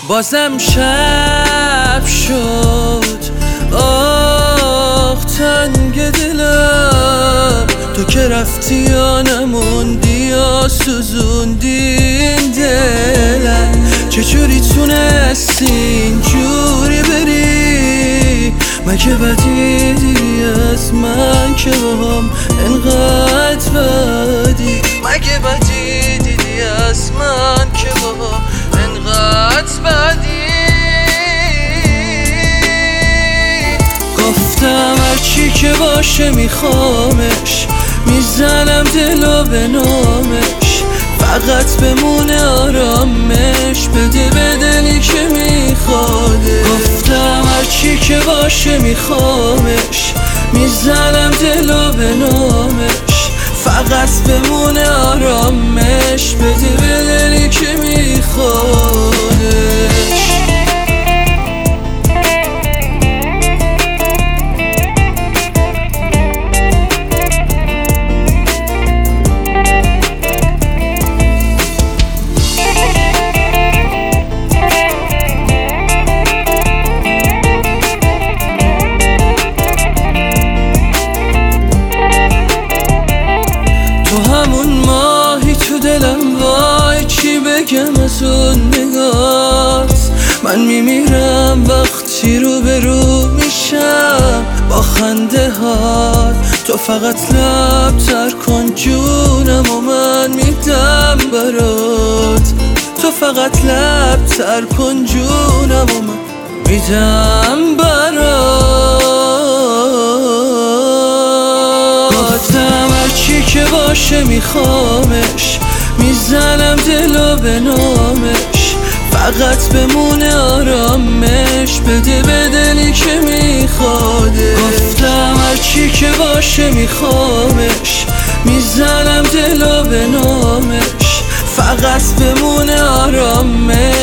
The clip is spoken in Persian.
بازم شب شد، آخ تنگ دلم. تو که رفتی یا نموندی یا سوزوندی این دلم. چجوری تونستی اینجوری بری؟ مگه بدی دیدی از من که باهم انقدر بدی؟ مگه بدی دیدی از من که باهم انقدر بدی؟ گفتم هرچی که باشه میخوامش، میزنم دلو به نامش، فقط بمونه آرامش بده به دلی که میخواده. گفتم هرچی که باشه میخوامش، میزنم دلو به نامش، فقط بمونه آرامش بده به دلی که میخوادش. تو همون ماهی تو دلم، وای چی بگم از اون نگات. من میمیرم وقتی رو به رو میشم با خنده ها. تو فقط لب تر کن جونم و من میدم برات. تو فقط لب تر کن جونم و من میدم برات. گفتم هرچی که باشه میخوامش، میزنم دلو به نامش، فقط بمونه آرامش بده به دلی که میخواده. گفتم هرچی که باشه میخوامش، میزنم دلو به نامش، فقط بمونه آرامش